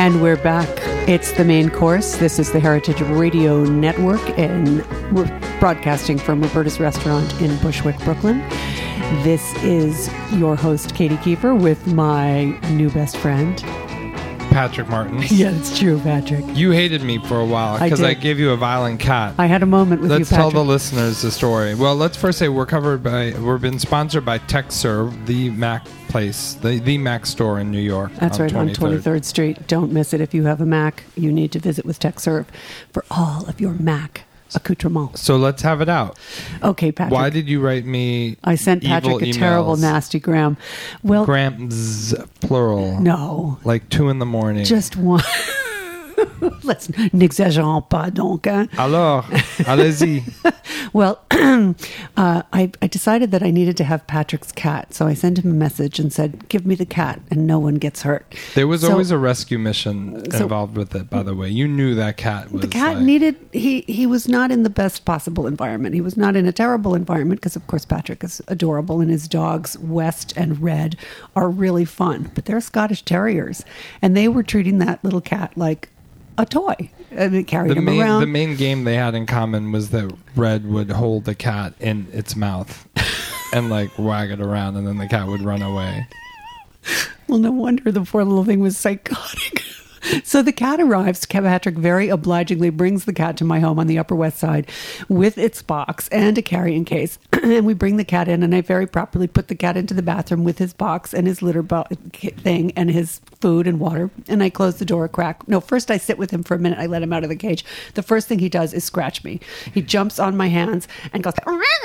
And we're back. It's the main course. This is the Heritage Radio Network, and we're broadcasting from Roberta's Restaurant in Bushwick, Brooklyn. This is your host, Katie Kiefer, with my new best friend, Patrick Martin. Yeah, it's true, Patrick. You hated me for a while because I gave you a violent cat. I had a moment with you, Patrick. Let's tell the listeners the story. Well, let's first say we've been sponsored by TechServe, the Mac place, the Mac store in New York. That's right, on 23rd Street. Don't miss it. If you have a Mac, you need to visit with TechServe for all of your Mac accoutrements. So let's have it out. Okay, Patrick. Why did you write me I sent Patrick a terrible, nasty gram. Well, grams, plural. No. Like 2 a.m. Just one. Let's n'exagérons pas donc. Hein? Alors, allez-y. Well, I decided that I needed to have Patrick's cat, so I sent him a message and said, "Give me the cat, and no one gets hurt." There was always a rescue mission involved with it, by the way. You knew that cat was... The cat needed... He was not in the best possible environment. He was not in a terrible environment, because, of course, Patrick is adorable, and his dogs, West and Red, are really fun. But they're Scottish Terriers, and they were treating that little cat like a toy. They carried him around. The main game they had in common was that Red would hold the cat in its mouth and like wag it around, and then the cat would run away. Well, no wonder the poor little thing was psychotic. So the cat arrives. Patrick very obligingly brings the cat to my home on the Upper West Side with its box and a carrying case. And we bring the cat in, and I very properly put the cat into the bathroom with his box and his litter thing and his food and water. And I close the door a crack. No, first I sit with him for a minute. I let him out of the cage. The first thing he does is scratch me. He jumps on my hands and goes...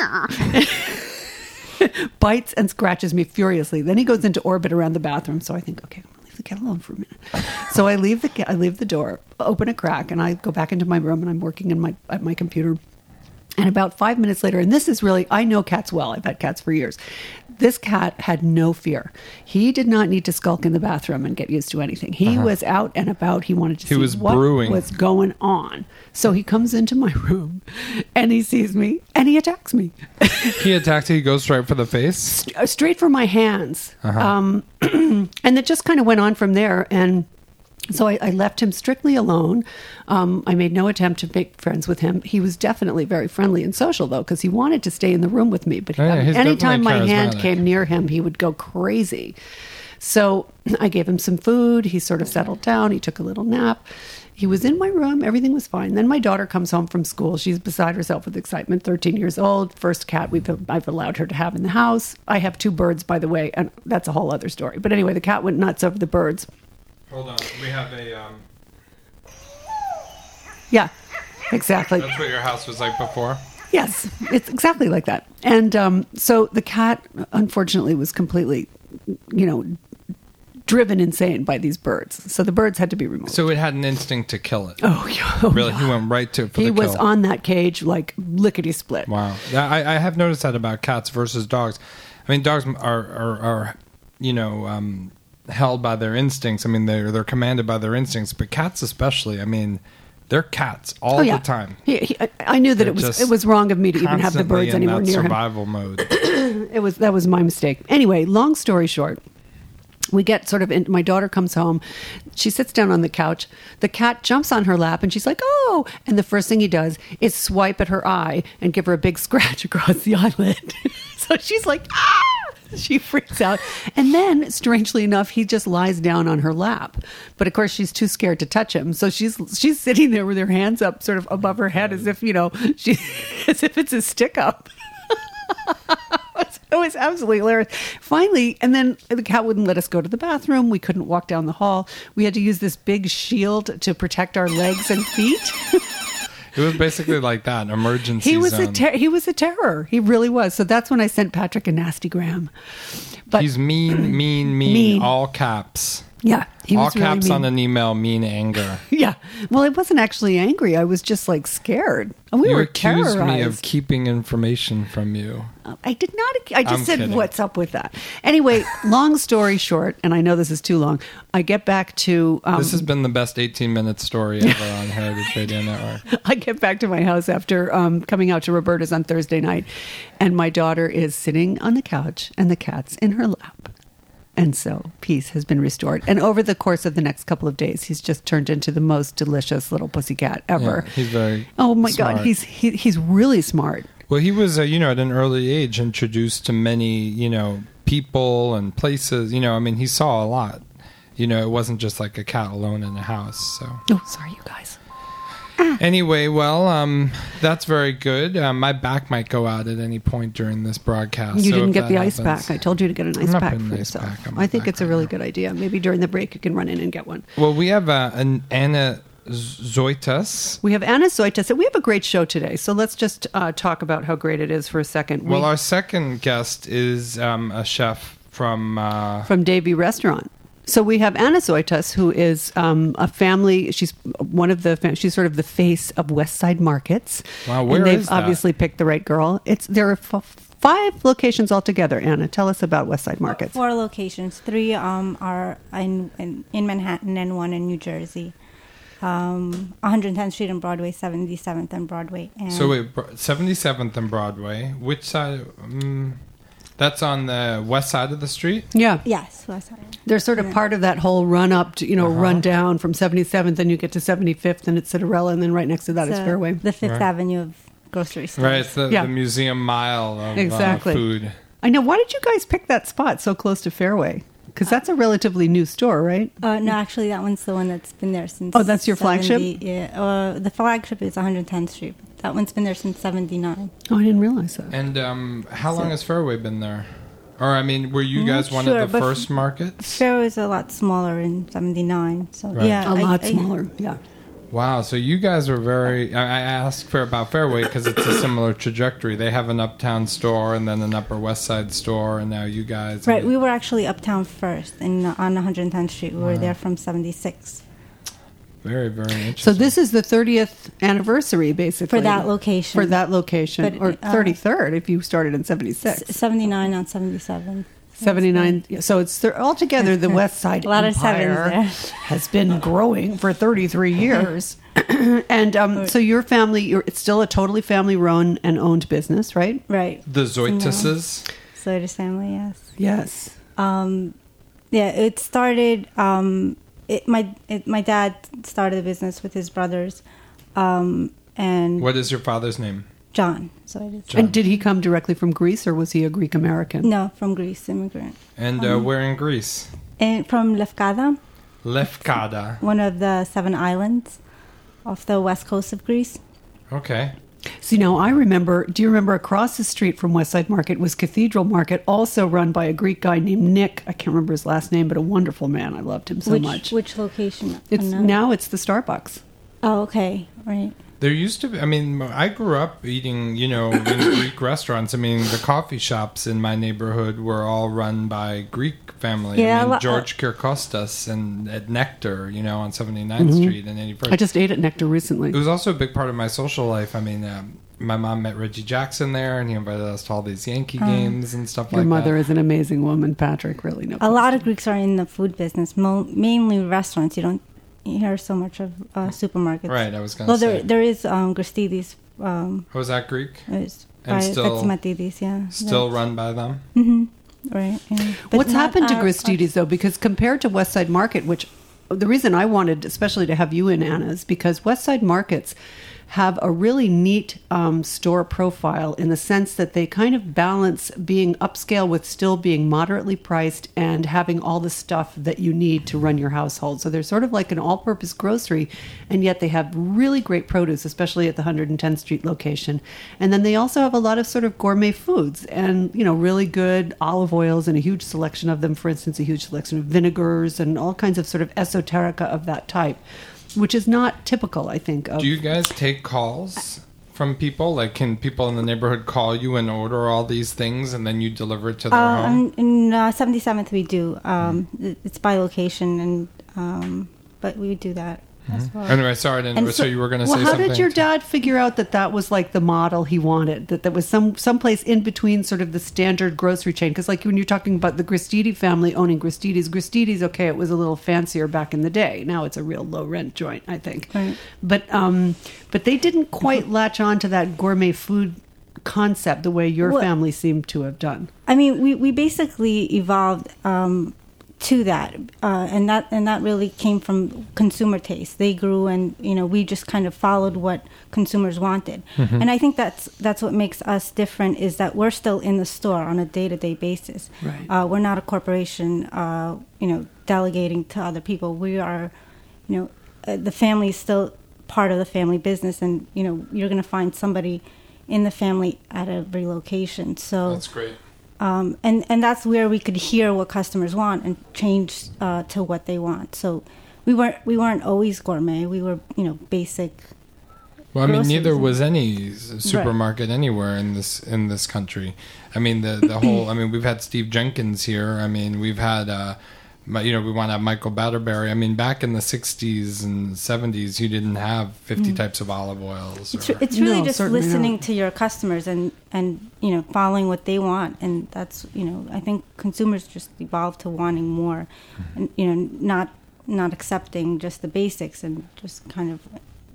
bites and scratches me furiously. Then he goes into orbit around the bathroom. So I think, okay, I'm going to leave the cat alone for a minute. So I leave the door, open a crack, and I go back into my room, and I'm working at my computer. And about 5 minutes later, and this is really, I know cats well. I've had cats for years. This cat had no fear. He did not need to skulk in the bathroom and get used to anything. He was out and about. He wanted to see what was going on. So he comes into my room, and he sees me, and he attacks me. He attacks you? He goes straight for the face? Straight for my hands. And it just kind of went on from there, and... So I left him strictly alone. I made no attempt to make friends with him. He was definitely very friendly and social, though, because he wanted to stay in the room with me. But anytime my hand came near him, he would go crazy. So I gave him some food. He sort of settled down. He took a little nap. He was in my room. Everything was fine. Then my daughter comes home from school. She's beside herself with excitement, 13 years old. First cat I've allowed her to have in the house. I have 2 birds, by the way, and that's a whole other story. But anyway, the cat went nuts over the birds. Hold on. We have a... Yeah, exactly. That's what your house was like before? Yes, it's exactly like that. And so the cat, unfortunately, was completely, driven insane by these birds. So the birds had to be removed. So it had an instinct to kill it. Oh, yeah. Really? He went right to it for the kill. He was on that cage like lickety-split. Wow. I have noticed that about cats versus dogs. I mean, dogs are held by their instincts. I mean, they're commanded by their instincts, but cats especially, I mean, they're cats all the time. I knew that it was wrong of me to even have the birds anywhere near him. Survival mode. That was my mistake. Anyway, long story short, we get sort of my daughter comes home. She sits down on the couch. The cat jumps on her lap, and she's like, "Oh!" And the first thing he does is swipe at her eye and give her a big scratch across the eyelid. So she's like, "Ah!" She freaks out. And then, strangely enough, he just lies down on her lap. But of course, she's too scared to touch him. So she's sitting there with her hands up sort of above her head as if, as if it's a stick up. It was absolutely hilarious. Finally, and then the cat wouldn't let us go to the bathroom. We couldn't walk down the hall. We had to use this big shield to protect our legs and feet. It was basically like that, an emergency zone. He was a terror. He really was. So that's when I sent Patrick a nasty gram. But he's mean, all caps. Yeah. He all was caps really on an email, mean anger. Yeah. Well, I wasn't actually angry. I was just like scared. We were terrorized. You accused me of keeping information from you. I did not. I just said, kidding. What's up with that? Anyway, long story short, and I know this is too long, I get back to... this has been the best 18-minute story ever on Heritage Radio Network. I get back to my house after coming out to Roberta's on Thursday night, and my daughter is sitting on the couch, and the cat's in her lap. And so peace has been restored. And over the course of the next couple of days, he's just turned into the most delicious little pussycat ever. Yeah, he's very Oh my smart. God, he's really smart. Well, he was, at an early age introduced to many, people and places. I mean, he saw a lot. It wasn't just like a cat alone in a house. So. Oh, sorry, you guys. Anyway, well, that's very good. My back might go out at any point during this broadcast. You so didn't if get that the ice happens- pack. I told you to get an ice not pack putting for an ice yourself. pack on my I think back it's a right really now. good idea. Maybe during the break you can run in and get one. Well, we have an Anna Zoitas. We have Anna Zoitas, and we have a great show today. So let's just talk about how great it is for a second. Well, our second guest is a chef from Davy Restaurant. So we have Anna Zoitas, who is a family. She's one of the. She's sort of the face of West Side Markets. Wow, where and they've is that? obviously picked the right girl. There are 5 locations altogether. Anna, tell us about West Side Markets. 4 locations. 3 are in Manhattan and 1 in New Jersey. 110th Street and Broadway, 77th and Broadway. And So wait, 77th and Broadway. Which side? That's on the west side of the street. Yeah, yes, West Side. they're sort of part of that whole run up, to, run down from 77th, and you get to 75th, and it's Cinderella, and then right next to that is So Fairway. The Fifth Right. Avenue of grocery stores. Right, it's the Yeah. museum mile of Exactly. food. I know. Why did you guys pick that spot so close to Fairway? Because that's a relatively new store, right? No, actually, that one's the one that's been there since. Oh, that's your flagship? Yeah, the flagship is 110th Street. That one's been there since '79. Oh, I didn't realize that. And how long has Fairway been there? Or, I mean, were you guys one sure, of the but first markets? Fair was a lot smaller in '79, so Right. yeah, A lot smaller. Yeah. Wow, so you guys were very... I asked about Fairway because it's a similar trajectory. They have an uptown store and then an Upper West Side store, and now you guys... Right, we were actually uptown first on 110th Street. We were there from '76 Very, very interesting. So this is the 30th anniversary, basically. for that location. For that location. But, or 33rd if you started in 76. 79 on 77. 79. So it's altogether the West Side A lot of Empire sevens there. has been growing for 33 years. And so your family, it's still a totally family-run and owned business, right? Right. The Zoitases? Zoitis family, yes. Yes. Yeah, it started. My dad started the business with his brothers, and What is your father's name? John. Zoitis. John. And did he come directly from Greece or was he a Greek American? No, from Greece, immigrant, And where in Greece? and from Lefkada, Lefkada. one of the 7 islands off the west coast of Greece. Okay. See, now I remember, do you remember across the street from West Side Market was Cathedral Market, also run by a Greek guy named Nick. I can't remember his last name, but a wonderful man. I loved him so much. Which location? Now it's the Starbucks. Oh, okay, right. There used to be, I mean, I grew up eating, in Greek restaurants. I mean, the coffee shops in my neighborhood were all run by Greek family. Yeah, I mean, a lot- George Kirkostas and at Nectar, on 79th Street and 81st. I just ate at Nectar recently. It was also a big part of my social life. I mean, my mom met Reggie Jackson there, and he invited us to all these Yankee games and stuff Your like mother that. is an amazing woman, Patrick. Really, no. A lot of Greeks are in the food business, mainly restaurants. You don't hear so much of supermarkets. Right, I was going Well, to say. there is Gristidis. Was that Greek? It's And by still- Fetsimatidis, yeah. Still run by them? Right. Yeah. But What's not happened to our- Gristides, though? Because compared to West Side Market, which the reason I wanted especially to have you in, Anna, is because West Side Markets have a really neat store profile in the sense that they kind of balance being upscale with still being moderately priced and having all the stuff that you need to run your household. So they're sort of like an all-purpose grocery, and yet they have really great produce, especially at the 110th Street location. And then they also have a lot of sort of gourmet foods and, really good olive oils and a huge selection of them. For instance, a huge selection of vinegars and all kinds of sort of esoterica of that type, which is not typical, I think, of... Do you guys take calls from people? Like, can people in the neighborhood call you and order all these things, and then you deliver it to their home? In 77th, we do. It's by location, and but we do that as well. Anyway, sorry, And so you were going to say Well, how something. did your dad figure out that that was like the model he wanted? That there was someplace in between sort of the standard grocery chain? Because like when you're talking about the Gristidi family owning Gristides, okay, it was a little fancier back in the day. Now it's a real low rent joint, I think. Right. But they didn't quite latch on to that gourmet food concept the way your Well- family seemed to have done. I mean, we basically evolved to that, and that really came from consumer taste. They grew, and we just kind of followed what consumers wanted. And I think that's what makes us different, is that we're still in the store on a day-to-day basis. Right. We're not a corporation, delegating to other people. We are, the family is still part of the family business, and you're going to find somebody in the family at every location. So That's great. And that's where we could hear what customers want and change to what they want. So we weren't always gourmet. We were basic. Well, I mean, groceries. neither was any supermarket anywhere in this country. I mean, the whole. I mean, we've had Steve Jenkins here. I mean, we've had. We want to have Michael Batterberry. I mean, back in the 60s and 70s, you didn't have 50 types of olive oils. It's really No, just certainly listening not. to your customers and following what they want. And that's, I think consumers just evolved to wanting more, and not accepting just the basics and just kind of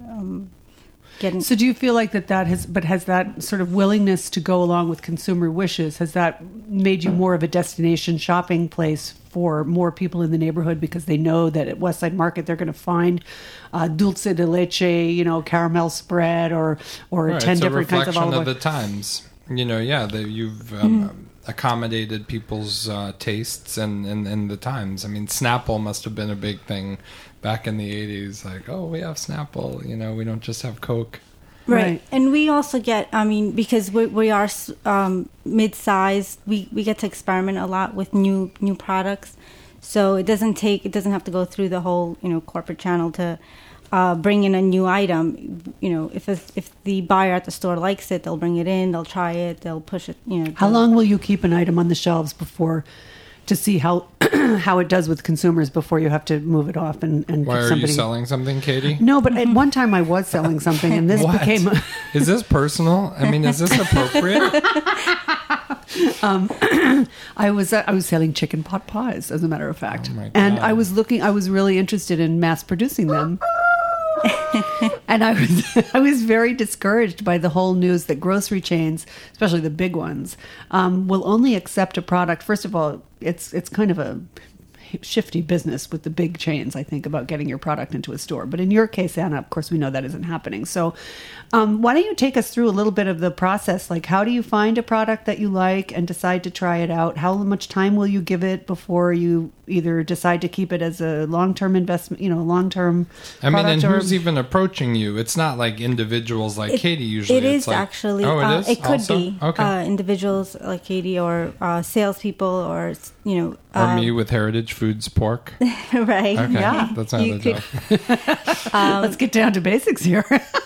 getting. So do you feel like has that sort of willingness to go along with consumer wishes, has that made you more of a destination shopping place for more people in the neighborhood, because they know that at Westside Market they're going to find dulce de leche, caramel spread, or Right, 10 it's different kinds of a reflection olive of oil? the times. You've accommodated people's tastes and the times. I mean, Snapple must have been a big thing back in the 80s. Like, oh, we have Snapple. We don't just have Coke. Right. And we also get, because we are mid-sized, we get to experiment a lot with new products. So it doesn't have to go through the whole, corporate channel to bring in a new item. If the buyer at the store likes it, they'll bring it in, they'll try it, they'll push it. How long will you keep an item on the shelves to see how how it does with consumers before you have to move it off and Why give are somebody... you selling something, Katie? No, but at one time I was selling something, and this What? became... Is this personal? I mean, is this appropriate? I was selling chicken pot pies, as a matter of fact. Oh my God. And I was really interested in mass producing them. And I was very discouraged by the whole news that grocery chains, especially the big ones, will only accept a product. First of all, it's kind of a shifty business with the big chains, I think, about getting your product into a store. But in your case, Anna, of course, we know that isn't happening. So why don't you take us through a little bit of the process? Like, how do you find a product that you like and decide to try it out? How much time will you give it before you either decide to keep it as a long-term investment, I mean, and who's even approaching you? It's not like individuals like Katie usually. It is like, actually. Oh, it is? It could also? be Okay. individuals like Katie, or salespeople, or Or me with Heritage Foods pork. right? Okay, Yeah. that's another You could- joke. Let's get down to basics here.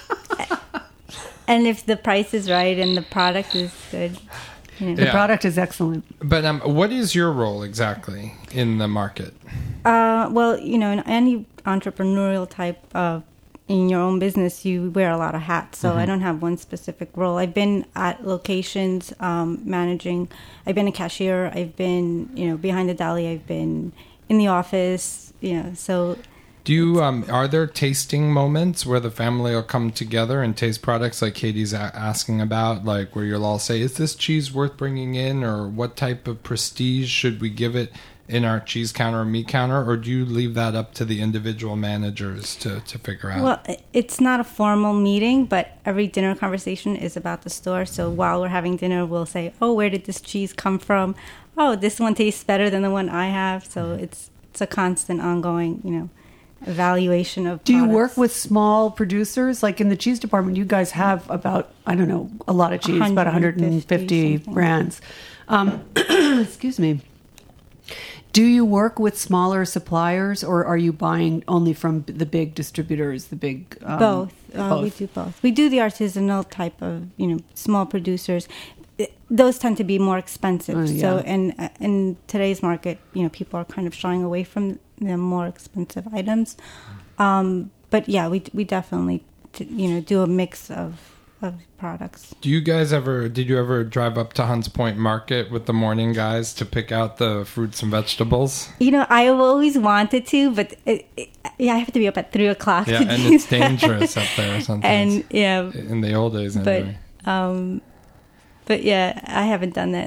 And if the price is right and the product is good, The Yeah. product is excellent. But what is your role exactly in the market? well, in any entrepreneurial type of in your own business, you wear a lot of hats. So I don't have one specific role. I've been at locations managing. I've been a cashier. I've been behind the deli. I've been in the office. So. Do you are there tasting moments where the family will come together and taste products like Katie's asking about, like where you'll all say, is this cheese worth bringing in, or what type of prestige should we give it in our cheese counter or meat counter, or do you leave that up to the individual managers to figure out? Well, it's not a formal meeting, but every dinner conversation is about the store. So while we're having dinner, we'll say, oh, where did this cheese come from? Oh, this one tastes better than the one I have. So it's a constant ongoing, evaluation of Do you products. work with small producers? Like in the cheese department, you guys have about, I don't know, a lot of cheese, about 150 something. brands. Excuse me. Do you work with smaller suppliers, or are you buying only from the big distributors, the big... Both. We do both. We do the artisanal type of, small producers. Those tend to be more expensive. Yeah. So, and in today's market, people are kind of shying away from the more expensive items. But yeah, we definitely, do a mix of products. Did you ever drive up to Hunts Point Market with the morning guys to pick out the fruits and vegetables? I always wanted to, but I have to be up at 3:00. Yeah, to and do it's that. dangerous up there sometimes. And In the old days, anyway. But yeah, I haven't done that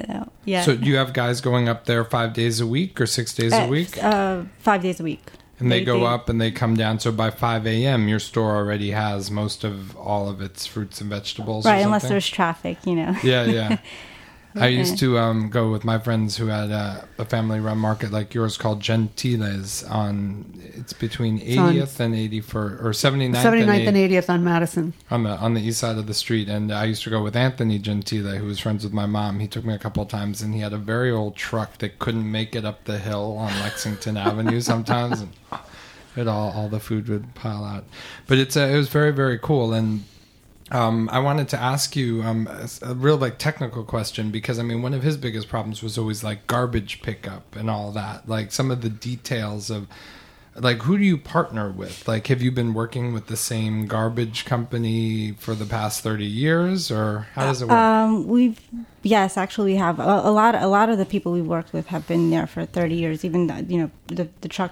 Yeah. So do you have guys going up there 5 days a week or 6 days a week? 5 days a week. And they go up and they come down. So by 5 a.m., your store already has most of all of its fruits and vegetables. Right, unless there's traffic, Yeah. I used to go with my friends who had a family-run market like yours called Gentiles it's between 80th and 81st, or 79th and 80th on Madison. On the east side of the street. And I used to go with Anthony Gentile, who was friends with my mom. He took me a couple of times, and he had a very old truck that couldn't make it up the hill on Lexington Avenue sometimes, and all the food would pile out. But it was very, very cool. And I wanted to ask you a real technical question, because one of his biggest problems was always garbage pickup and all that, some of the details of who do you partner with? Have you been working with the same garbage company for the past 30 years, or how does it work? Yes, actually we have a lot of the people we worked with have been there for 30 years. Even the truck,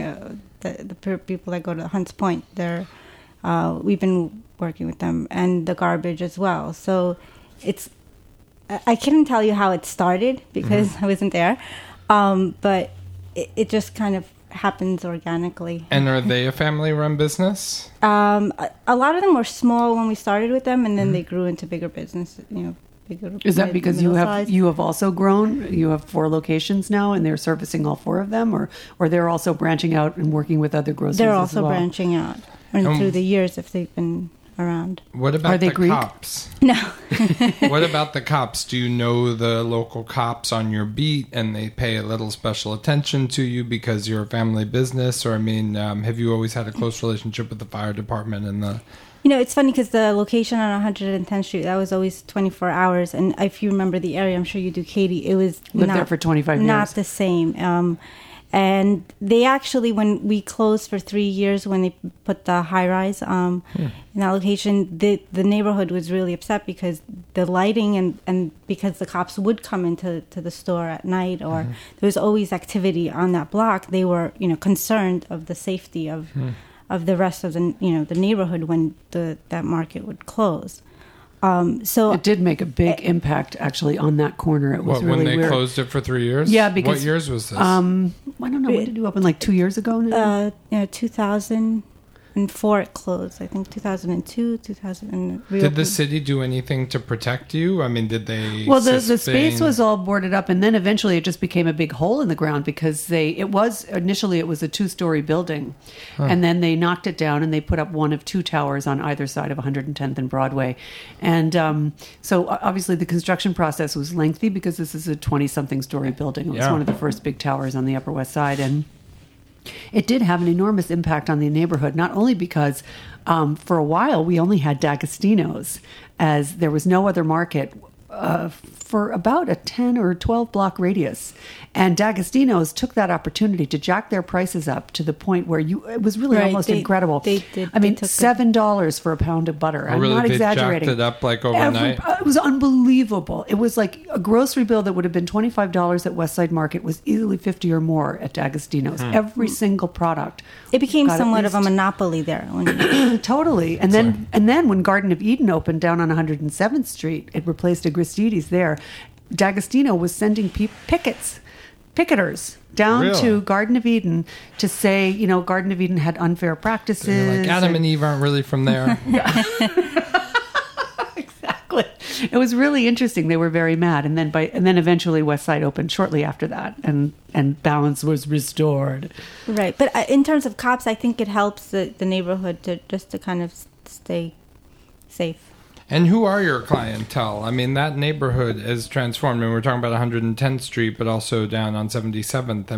the people that go to Hunts Point, we've been working with them, and the garbage as well. So I couldn't tell you how it started because I wasn't there, but it just kind of happens organically. And are they a family-run business? A lot of them were small when we started with them, and then they grew into bigger business. Is that because you have also grown? You have 4 locations now, and they're servicing all 4 of them, or they're also branching out and working with other grocers? They're also branching out, and through the years, if they've been around. What about the Greek? cops? No. What about the cops? Do you know the local cops on your beat, and they pay a little special attention to you because you're a family business? Or have you always had a close relationship with the fire department and the? It's funny because the location on 110th Street, that was always 24 hours. And if you remember the area, I'm sure you do, Katie, it was lived there for 25 years. Not the same. And they actually, when we closed for 3 years, when they put the high rise in that location, the neighborhood was really upset because the lighting and because the cops would come into the store at night, or there was always activity on that block. They were, concerned of the safety of the rest of the neighborhood when that market would close. So it did make a big impact actually on that corner. It was really when they weird. closed it for 3 years? Yeah, because what years was this? I don't know. When did you open? 2 years ago now? 2004 it closed. I think 2002, 2000. Did the city do anything to protect you? Did they? Well, the space was all boarded up, and then eventually it just became a big hole in the ground because initially it was a 2-story building, and then they knocked it down and they put up one of 2 towers on either side of 110th and Broadway, and so obviously the construction process was lengthy because this is a 20-something story building. It was one of the first big towers on the Upper West Side, and it did have an enormous impact on the neighborhood, not only because for a while we only had D'Agostino's, as there was no other market for about a 10 or 12 block radius. And D'Agostino's took that opportunity to jack their prices up to the point where it was really almost incredible. They did. $7 for a pound of butter. I'm not exaggerating. They jacked it up overnight. It was unbelievable. It was like a grocery bill that would have been $25 at Westside Market was easily $50 or more at D'Agostino's. Every single product. It became somewhat of a monopoly there. Totally. And then when Garden of Eden opened down on 107th Street, it replaced a Gristides there. D'Agostino was sending picketers down to Garden of Eden to say, Garden of Eden had unfair practices. Adam and Eve aren't really from there. Exactly. It was really interesting. They were very mad, and then eventually West Side opened shortly after that, and balance was restored. Right, but in terms of cops, I think it helps the neighborhood to kind of stay safe. And who are your clientele? That neighborhood is transformed. We're talking about 110th Street, but also down on 77th.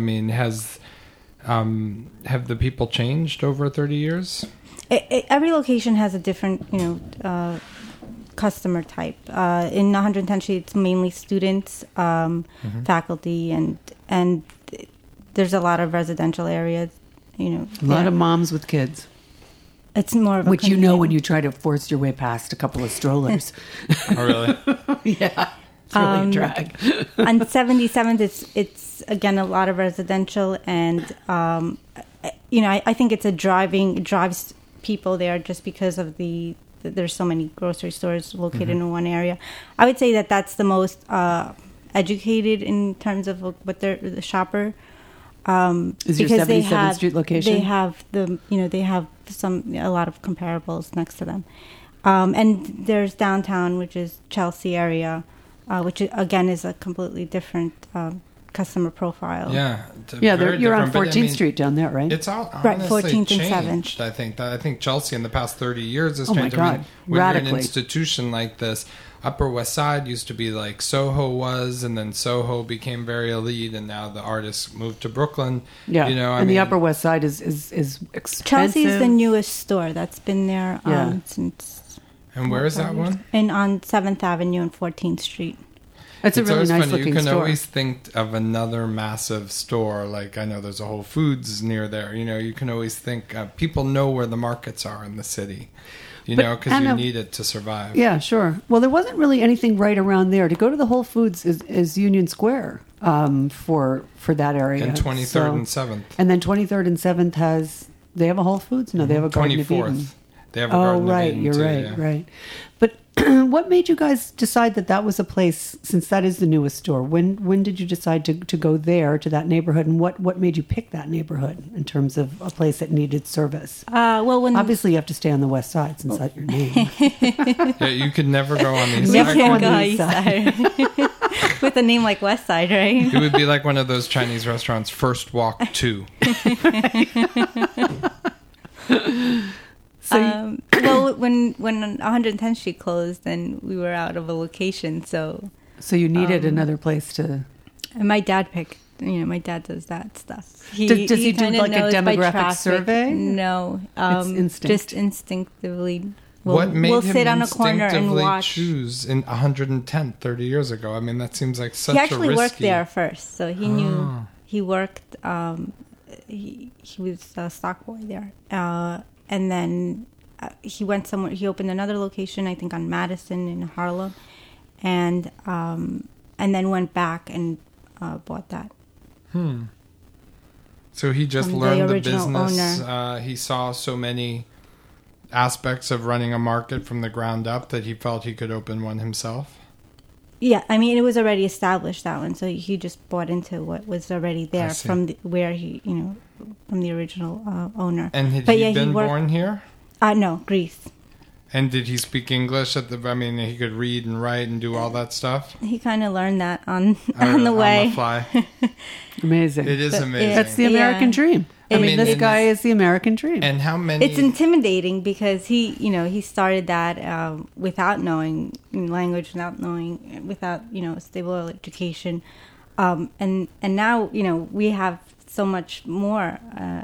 Have the people changed over 30 years? Every location has a different, customer type. In 110th Street, it's mainly students, faculty, and there's a lot of residential areas. A lot of moms with kids. It's more of a which when you try to force your way past a couple of strollers. Oh, really? Yeah. It's really a drag. On 77th, it's again a lot of residential, and I think it drives people there just because of there's so many grocery stores located in one area. I would say that's the most educated in terms of what the shopper. Is your 77th Street location? They have they have a lot of comparables next to them, and there's downtown, which is Chelsea area, which again is a completely different customer profile. Yeah, you're on 14th Street down there, right? It's all right, honestly 14th and changed. 7th. I think Chelsea in the past 30 years has Oh my changed. God, I mean, when radically. you're an institution like this, Upper West Side used to be like Soho was, and then Soho became very elite, and now the artists moved to Brooklyn. Yeah, I and mean, the Upper West Side is expensive. Chelsea is the newest store that's been there since. And where is that one? And on 7th Avenue and 14th Street. It's a really always nice funny. looking You can store. always think of another massive store. Like I know there's a Whole Foods near there. You can always think people know where the markets are in the city. Because you need it to survive. Yeah, sure. Well, there wasn't really anything right around there. To go to the Whole Foods is Union Square for that area. And 23rd and 7th. And then 23rd and 7th they have a Whole Foods? No, they have a Garden of Eden. 24th. They have a Garden of Eden you're too, right, yeah. right. But what made you guys decide that was a place, since that is the newest store? When did you decide to go there, to that neighborhood, and what made you pick that neighborhood in terms of a place that needed service? Obviously you have to stay on the west side since that's your name. Yeah, you could never go on the east Never side. go on the east side. With a name like West Side, right? It would be like one of those Chinese restaurants, First Walk 2. When 110th Street closed, then we were out of a location, so you needed another place to. And my dad picked. My dad does that stuff. Does he do like a demographic survey? No, it's instinct. Just instinctively. What made we'll him sit on a corner and instinctively watch. choose in 110th 30 years ago? I mean, that seems like such a risky... He actually worked there first, so he knew. He worked. He was a stock boy there, and then he went somewhere. He opened another location, I think, on Madison in Harlem, and then went back and bought that. So he just From learned the the original business. He saw so many aspects of running a market from the ground up that he felt he could open one himself. Yeah, I mean, it was already established, that one, so he just bought into what was already there from from the original owner. And had he been born here? No, Greece. And did he speak English he could read and write and do all that stuff? He kind of learned that on the way. On the fly. Amazing. It is amazing. That's the American dream. This guy is the American dream. And how many... It's intimidating because he started that without knowing language, without stable education, and now we have so much more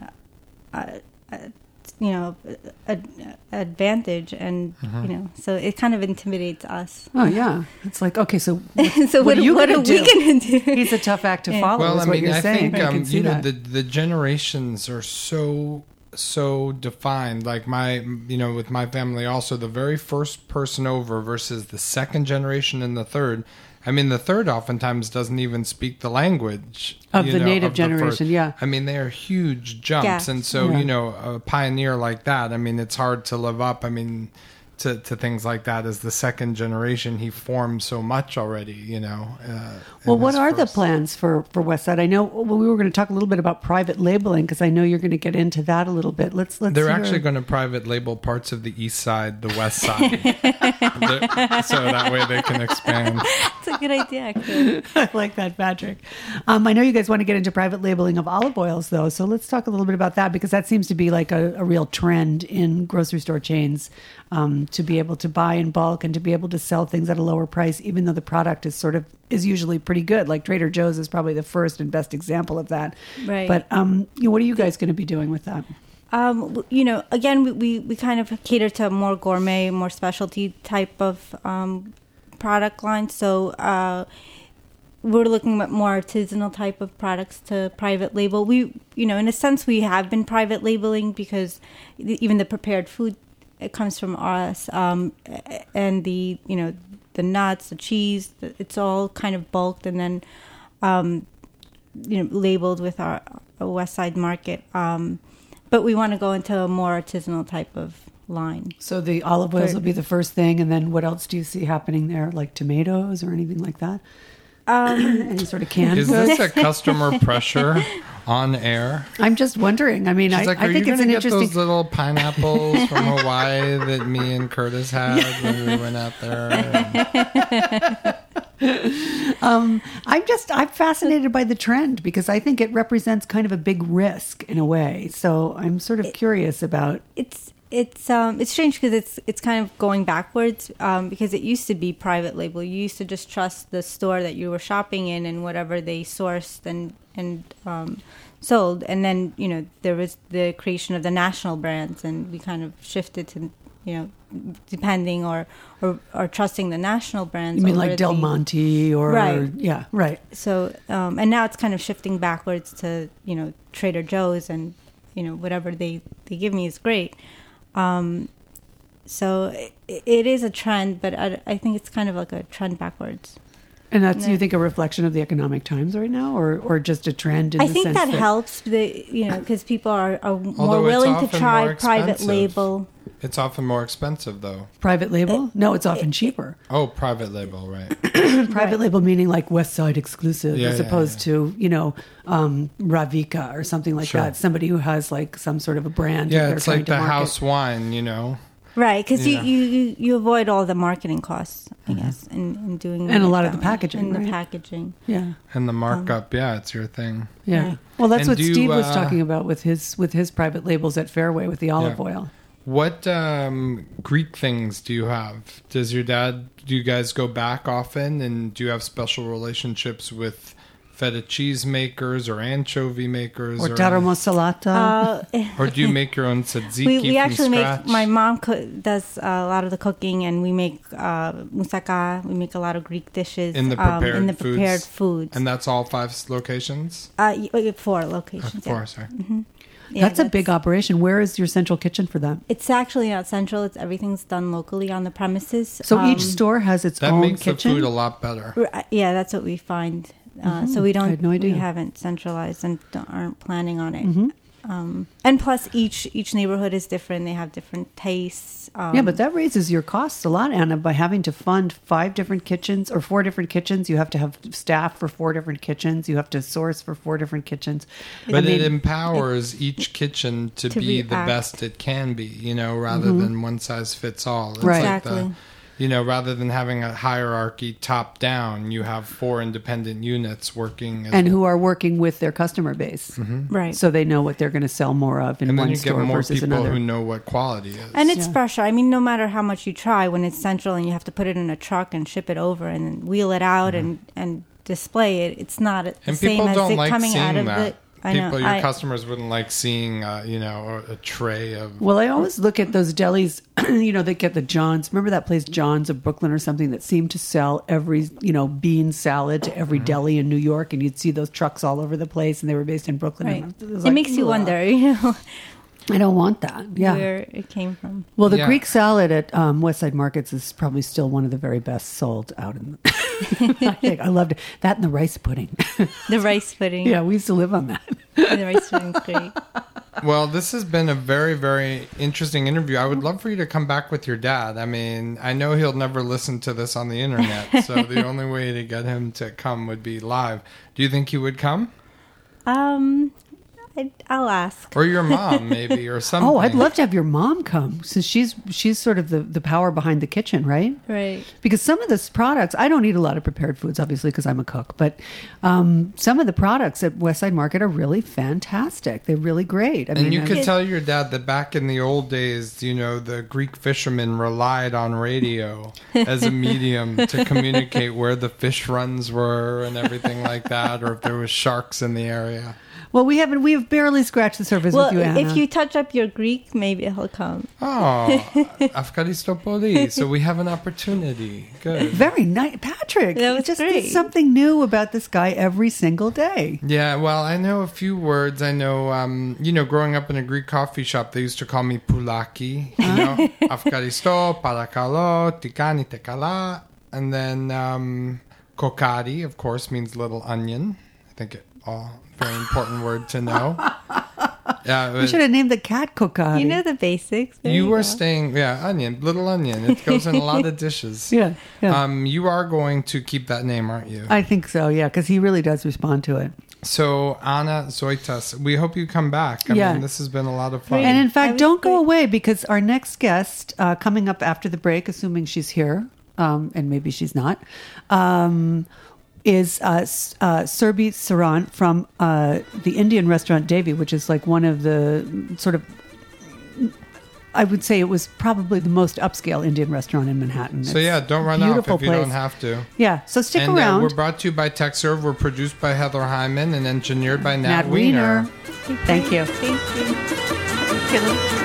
advantage, and so it kind of intimidates us. Oh yeah, it's like, okay, so so what are we gonna do? He's a tough act to follow. Well, is what you're I saying. think the generations are so defined. Like with my family, also the very first person over versus the second generation and the third. I mean, the third oftentimes doesn't even speak the language of the native generation. Yeah, I mean, they are huge jumps, and so a pioneer like that. I mean, it's hard to live up. I mean, to things like that as the second generation. He formed so much already. Well, what are the plans for Westside? I know we were going to talk a little bit about private labeling because I know you're going to get into that a little bit. Let's. They're actually going to private label parts of the East Side, the West Side, so that way they can expand. It's a good idea, actually. I like that, Patrick. I know you guys want to get into private labeling of olive oils, though, so let's talk a little bit about that because that seems to be like a real trend in grocery store chains, to be able to buy in bulk and to be able to sell things at a lower price, even though the product is usually pretty good. Like Trader Joe's is probably the first and best example of that. Right. But what are you guys going to be doing with that? Again, we kind of cater to a more gourmet, more specialty type of product line. So we're looking at more artisanal type of products to private label. We, in a sense, we have been private labeling because even the prepared food, it comes from us, and the nuts, the cheese, it's all kind of bulked and then labeled with our West Side market. But we want to go into a more artisanal type of line. So the olive oils will be the first thing, and then what else do you see happening there, like tomatoes or anything like that? Any sort of canned Is goods? this a customer pressure on air? I'm just wondering. I mean, She's like, I are think you it's going an to get interesting. those little pineapples from Hawaii that me and Curtis had when we went out there? I'm fascinated by the trend because I think it represents kind of a big risk in a way. So I'm sort of curious about. It's strange because it's kind of going backwards because it used to be private label. You used to just trust the store that you were shopping in and whatever they sourced and sold, and then there was the creation of the national brands, and we kind of shifted to depending or trusting the national brands. You mean over like Del Monte or Right. Yeah, right. So and now it's kind of shifting backwards to Trader Joe's, and whatever they give me is great. So it is a trend, but I think it's kind of like a trend backwards. And that's, you think, a reflection of the economic times right now, or just a trend in I the think sense that helps, because people are more Although it's willing to often try more private expensive. label. It's often more expensive, though. private label? No, it's often cheaper. Oh, private label, right. Private label meaning like West Side exclusive, Yeah, as yeah, opposed to Ravika or something like Sure. that. Somebody who has like some sort of a brand. that Yeah, they're it's trying like to the market. house wine, Right, because Yeah. you avoid all the marketing costs, I guess, in doing And a it lot of that the way. packaging, and right? the packaging. Yeah, and the markup. Yeah, it's your thing. yeah. Right. Well, that's And what do you, Steve was talking about with his private labels at Fairway with the olive Yeah. oil. What Greek things do you have? Do you guys go back often? And do you have special relationships with feta cheese makers or anchovy makers? Or taramo salata. Or do you make your own tzatziki We from actually scratch? my mom does a lot of the cooking, and we make moussaka. We make a lot of Greek dishes In the prepared prepared foods. And that's all 5 locations? 4 locations. 4, yeah. sorry. Yeah, That's a big operation. Where is your central kitchen for that? It's actually not central. It's everything's done locally on the premises. So each store has its That own makes kitchen. the food a lot better. Yeah, that's what we find. So we don't. I had no idea. We haven't centralized and aren't planning on it. Mm-hmm. And plus, each neighborhood is different. They have different tastes. Yeah, but that raises your costs a lot, Anna, by having to fund 5 different kitchens or 4 different kitchens. You have to have staff for 4 different kitchens. You have to source for 4 different kitchens. But it empowers each kitchen to to be the react. best it can be, rather than one size fits all. It's Right. like Exactly. rather than having a hierarchy top down, you have 4 independent units working. And who are working with their customer base. Right. So they know what they're going to sell more of in and then one you get store more versus people another. who know what quality is. And it's Yeah. pressure. I mean, no matter how much you try, when it's central and you have to put it in a truck and ship it over and then wheel it out and display it, it's not the And same people as don't it like coming out seeing of that. the. I know. People, your customers wouldn't like seeing, a tray of. Well, I always look at those delis, they get the John's. Remember that place, John's of Brooklyn or something, that seemed to sell every, bean salad to every deli in New York, and you'd see those trucks all over the place, and they were based in Brooklyn. Right. And was It makes you "Ugh." wonder, I don't want that. Yeah. where it came from. Well, the Yeah. Greek salad at West Side Markets is probably still one of the very best sold out in I loved it. That and the rice pudding. The rice pudding. Yeah, we used to live on that. The rice pudding's great. Well, this has been a very, very interesting interview. I would love for you to come back with your dad. I mean, I know he'll never listen to this on the internet, so the only way to get him to come would be live. Do you think he would come? I'll ask. Or your mom, maybe, or something. Oh, I'd love to have your mom come. So she's sort of the power behind the kitchen, right? Right. Because some of the products, I don't eat a lot of prepared foods, obviously, because I'm a cook. But some of the products at West Side Market are really fantastic. They're really great. And you could tell your dad that back in the old days, the Greek fishermen relied on radio as a medium to communicate where the fish runs were and everything like that, or if there was sharks in the area. Well, we've barely scratched the surface Well, with you, Anna. if you touch up your Greek, maybe he'll come. Oh, Afkaristopoli. So we have an opportunity. Good. Very nice, Patrick. That was just great. there's something new about this guy every single day. Yeah, well, I know a few words. I know, growing up in a Greek coffee shop, they used to call me Pulaki. Afkaristo, Parakalo, Tikani, Tekala. And then Kokari, of course, means little onion. I think all very important word to know. Yeah, We should have named the cat Kokari. You know the basics. There you were go. staying, little onion. It goes in a lot of dishes. Yeah, yeah. You are going to keep that name, aren't you? I think so, yeah, because he really does respond to it. So, Anna Zoitas, we hope you come back. I mean, this has been a lot of fun. And in I fact, was don't go great. away because our next guest, coming up after the break, assuming she's here, and maybe she's not, is Surbi Saran from the Indian restaurant Devi, which is like one of the sort of, I would say it was probably the most upscale Indian restaurant in Manhattan. So It's don't a run off beautiful if you place. don't have to. Yeah, so stick And around. we're brought to you by TechServe. We're produced by Heather Hyman and engineered by Nat Nat Wiener. Wiener. Thank you. Thank you.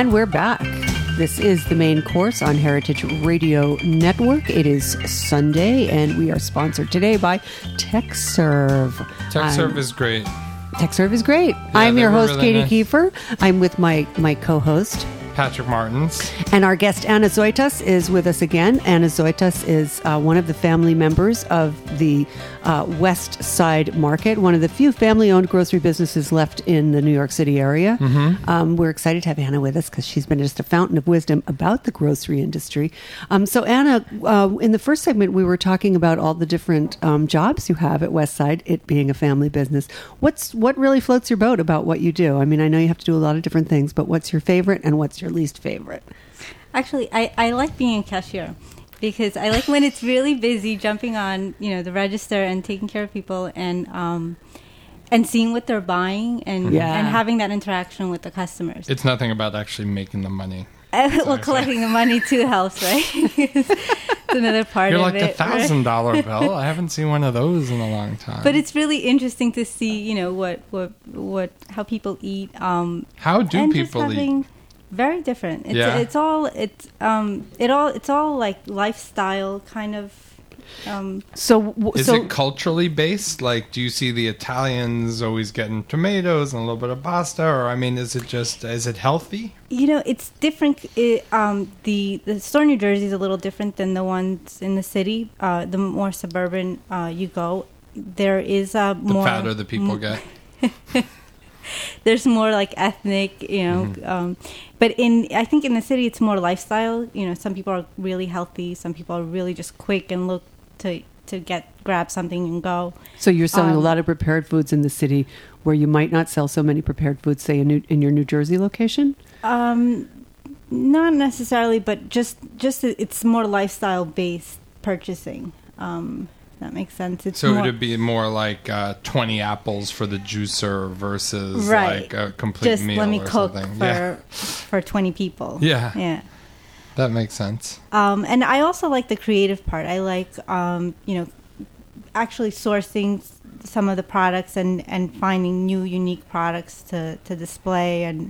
And we're back. This is the main course on Heritage Radio Network. It is Sunday, and we are sponsored today by TechServe. TechServe is great. TechServe is great. Yeah, I'm your they were host, really Katie nice. Kiefer. I'm with my co-host. Patrick Martins. And our guest, Anna Zoitas, is with us again. Anna Zoitas is one of the family members of the West Side Market, one of the few family-owned grocery businesses left in the New York City area. We're excited to have Anna with us because she's been just a fountain of wisdom about the grocery industry. So Anna, in the first segment, we were talking about all the different jobs you have at West Side, it being a family business. What really floats your boat about what you do? I mean, I know you have to do a lot of different things, but what's your favorite and what's your least favorite? Actually, I like being a cashier because I like when it's really busy, jumping on the register and taking care of people and seeing what they're buying and having that interaction with the customers. It's nothing about actually making the money. Well, collecting the money too helps, right? It's another part You're of like it. the $1,000 bill. I haven't seen one of those in a long time. But it's really interesting to see, how people eat. How do and people just having eat? Very different. It's all like lifestyle kind of. Is it culturally based? Like, do you see the Italians always getting tomatoes and a little bit of pasta, or is it healthy? It's different. The store in New Jersey is a little different than the ones in the city. The more suburban you go, there is more. The fatter the people get. There's more like ethnic, but I think in the city it's more lifestyle. Some people are really healthy, some people are really just quick and look to grab something and go. So you're selling a lot of prepared foods in the city where you might not sell so many prepared foods, say in your New Jersey location? Not necessarily, but just it's more lifestyle based purchasing. That makes sense. So it'd be more like 20 apples for the juicer versus like a complete just meal let me or cook something. for 20 people. Yeah. That makes sense. And I also like the creative part. I like, actually sourcing some of the products and finding new, unique products to display and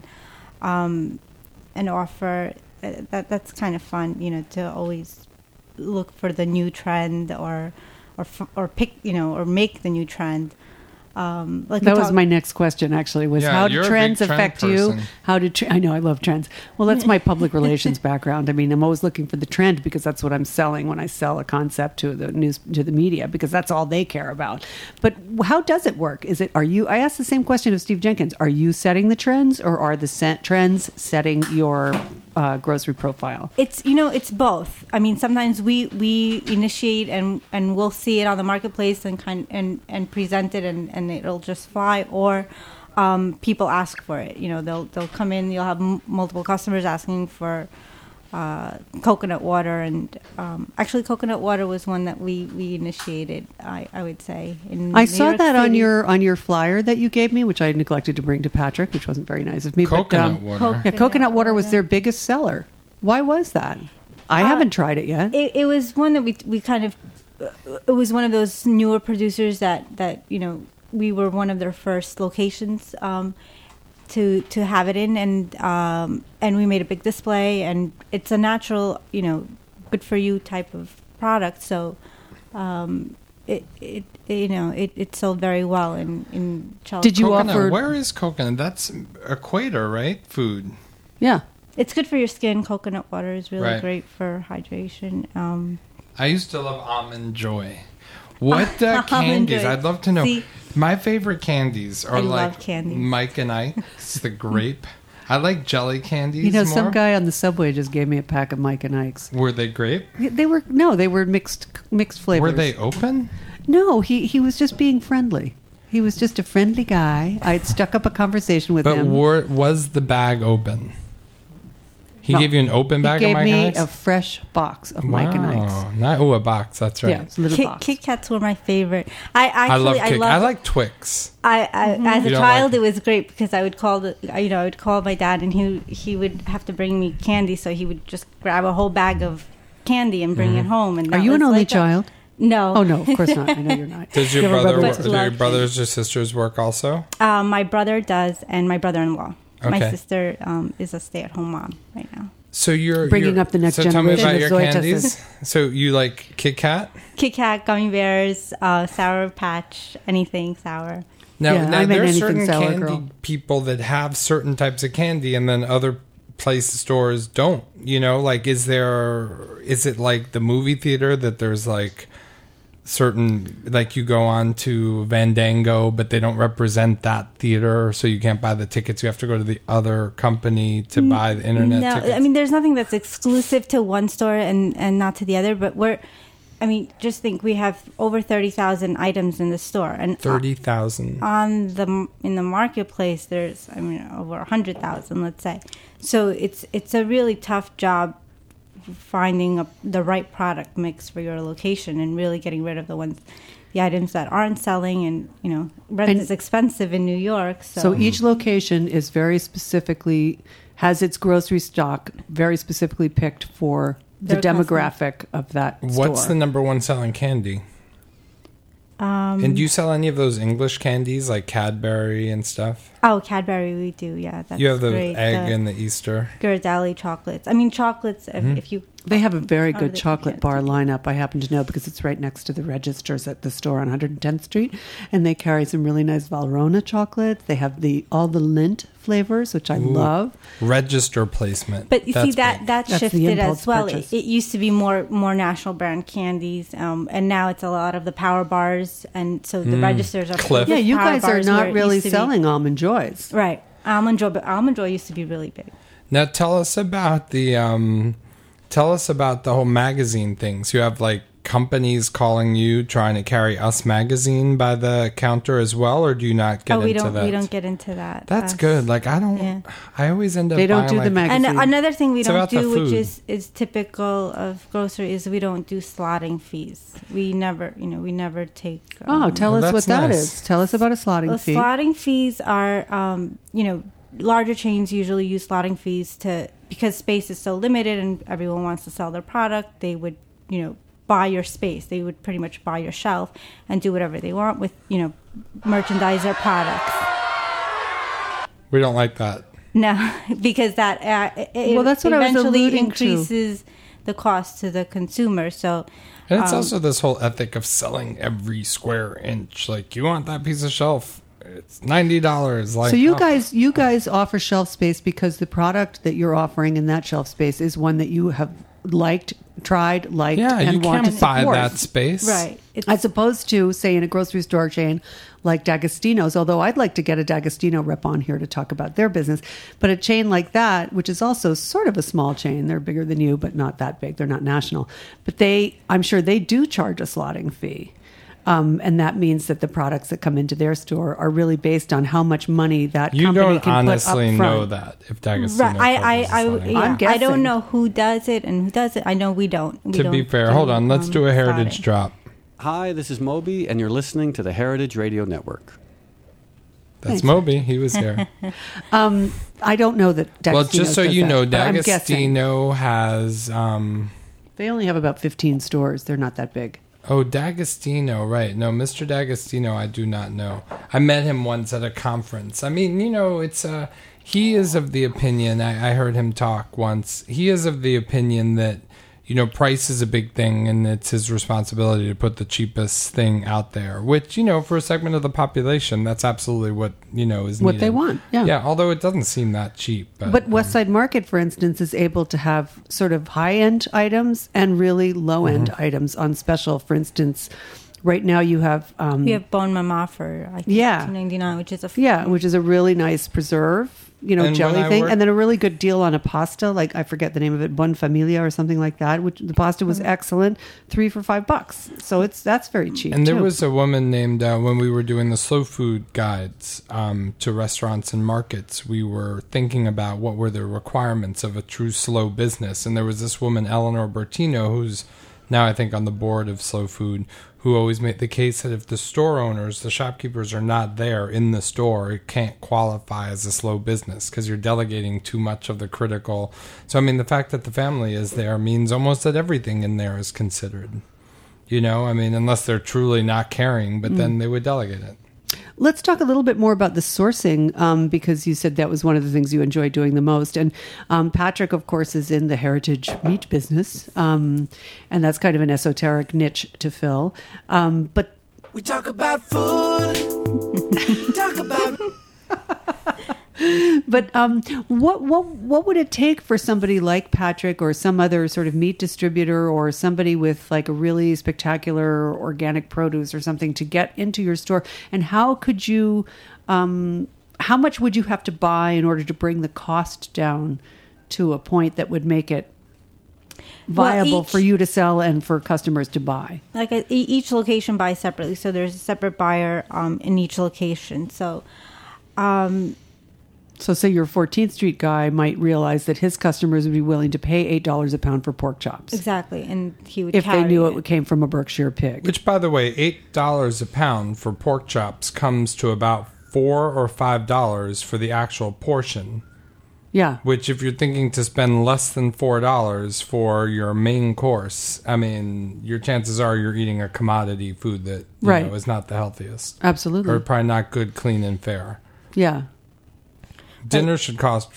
offer. That's kind of fun, to always look for the new trend or pick, or make the new trend. That was my next question, actually, was how do trends affect you? How did I know I love trends. Well, that's my public relations background. I mean, I'm always looking for the trend because that's what I'm selling when I sell a concept to the news, to the media, because that's all they care about. But how does it work? I asked the same question of Steve Jenkins. Are you setting the trends, or are the trends setting your grocery profile? It's both. I mean, sometimes we initiate and we'll see it on the marketplace and and present it and it'll just fly, or people ask for it. They'll come in. You'll have multiple customers asking for coconut water, and actually, coconut water was one that we initiated. I would say. I saw that on your flyer that you gave me, which I neglected to bring to Patrick, which wasn't very nice of me. Coconut water. Coconut water was their biggest seller. Why was that? I haven't tried it yet. It was one that we kind of. It was one of those newer producers that we were one of their first locations to have it in, and we made a big display, and it's a natural, good for you type of product. So it sold very well in Chelsea. Did you offer? Where is coconut? That's Equator, right? Food. Yeah, it's good for your skin. Coconut water is really great for hydration. I used to love Almond Joy. What candies? I'd love to know. See, my favorite candies are like candies. Mike and Ike's, the grape. I like jelly candies more. Some guy on the subway just gave me a pack of Mike and Ike's. Were they grape? They were mixed flavors. Were they open? No, he was just being friendly. He was just a friendly guy. I'd stuck up a conversation with him. But was the bag open? He gave you an open bag of Mike and Ike's? He gave me a fresh box of Mike and Ike's. A box. That's right. Yeah, it's a little box. Kit Kats were my favorite. I like Twix. As a child, it was great because I would call my dad, and he would have to bring me candy, so he would just grab a whole bag of candy and bring it home. And are you an only child? No. Oh no, of course not. I know you're not. Do your brothers or sisters work also? My brother does, and my brother-in-law. My Okay. sister is a stay-at-home mom right now. So you're Bringing up the next so tell me generation about of your Zoe candies. So you like Kit Kat? Kit Kat, gummy bears, Sour Patch, anything sour. Now, Yeah, now I meant there are anything certain sour, candy girl. people that have certain types of candy, and then other stores don't. You know, like is it like the movie theater that there's like certain, like you go on to Fandango, but they don't represent that theater, so you can't buy the tickets. You have to go to the other company to buy the internet tickets. I mean, there's nothing that's exclusive to one store and not to the other. But just think we have over 30,000 items in the store, and 30,000. in the marketplace, there's over 100,000, let's say. So it's a really tough job finding the right product mix for your location and really getting rid of the items that aren't selling. And rent is expensive in New York. So each location is very specifically, has its grocery stock very specifically picked for the Their demographic of that store. What's the number one selling candy? And do you sell any of those English candies like Cadbury and stuff? Oh, Cadbury, we do, yeah. That's You have the great. egg and the Easter. Ghirardelli chocolates. I mean, chocolates, if you... They have a very good they chocolate can't. bar lineup, I happen to know, because it's right next to the registers at the store on 110th Street. And they carry some really nice Valrhona chocolates. They have all the Lindt flavors, which I love. Register placement. But you see, That's that big. that That's the shifted impulse as well. purchase. It used to be more national brand candies, and now it's a lot of the power bars, and so the registers are... Cliff. Yeah, you Power guys are bars where not it really used to be- selling Almond Joys. Right. Almond Joy, but Almond Joy used to be really big. Now tell us about the whole magazine things. You have like companies calling you trying to carry Us magazine by the counter as well, or do you not get into that? We don't get into that. That's good. Like I don't. Yeah. I always end up. They don't buying, do the like, magazine. And another thing we It's don't about the do, which food. is typical of grocery, is we don't do slotting fees. We never take. Oh, tell Well, us what that's that nice. is. Tell us about a slotting Well, fee. slotting fees are, larger chains usually use slotting fees because space is so limited and everyone wants to sell their product. They would, buy your space. They would pretty much buy your shelf and do whatever they want with, merchandise or products. We don't like that. No, because that Well, that's what I was eventually alluding to. increases the cost to the consumer. So And it's also this whole ethic of selling every square inch. Like you want that piece of shelf, it's $90. Like So you oh. guys offer shelf space because the product that you're offering in that shelf space is one that you have tried, Yeah, and you want to can't buy support. that space. right, As opposed to, say, in a grocery store chain like D'Agostino's, although I'd like to get a D'Agostino rep on here to talk about their business, but a chain like that, which is also sort of a small chain, they're bigger than you, but not that big. They're not national. But I'm sure they do charge a slotting fee. And that means that the products that come into their store are really based on how much money that You company don't can honestly put up know front. that if D'Agostino right. charges a slotting. Yeah, I'm I guessing. don't know who does it and who does it. I know we don't. We To be don't fair, do, hold on. Let's do a heritage slotting. drop. Hi, this is Moby, and you're listening to the Heritage Radio Network. That's Thanks. Moby. He was here. I don't know that D'Agostino's Well, just so does you that, know, but I'm guessing. D'Agostino has. They only have about 15 stores. They're not that big. Oh, D'Agostino, right. No, Mr. D'Agostino, I do not know. I met him once at a conference. I mean, it's he is of the opinion, I heard him talk once, he is of the opinion that, price is a big thing and it's his responsibility to put the cheapest thing out there, which, for a segment of the population, that's absolutely what, is What needed. they want, yeah. Yeah, although it doesn't seem that cheap. But West Side Market, for instance, is able to have sort of high-end items and really low-end items on special. For instance, right now you have... We have Bone Mama for I think Yeah. $2.99, which is which is a really nice preserve, And jelly when I thing. work- And then a really good deal on a pasta, like I forget the name of it, Bon Familia or something like that, which the pasta was excellent, 3 for $5. So that's very cheap, And there too. was a woman named, when we were doing the slow food guides to restaurants and markets, we were thinking about what were the requirements of a true slow business. And there was this woman, Eleanor Bertino, who's now I think on the board of Slow Food, who always made the case that if the store owners, the shopkeepers are not there in the store, it can't qualify as a slow business because you're delegating too much of the critical. So, I mean, the fact that the family is there means almost that everything in there is considered. Unless they're truly not caring, but then they would delegate it. Let's talk a little bit more about the sourcing, because you said that was one of the things you enjoy doing the most. And Patrick, of course, is in the heritage meat business, and that's kind of an esoteric niche to fill. But We talk about food. Talk about. But what would it take for somebody like Patrick or some other sort of meat distributor or somebody with like a really spectacular organic produce or something to get into your store? And how could you, how much would you have to buy in order to bring the cost down to a point that would make it viable for you to sell and for customers to buy? Like each location buys separately, so there's a separate buyer in each location. So. So say your 14th Street guy might realize that his customers would be willing to pay $8 a pound for pork chops. Exactly. And he would if they knew it came from a Berkshire pig. Which, by the way, $8 a pound for pork chops comes to about $4 or $5 for the actual portion. Yeah. Which, if you're thinking to spend less than $4 for your main course, I mean, your chances are you're eating a commodity food that you know, is not the healthiest. Absolutely. Or probably not good, clean, and fair. Yeah. Dinner should cost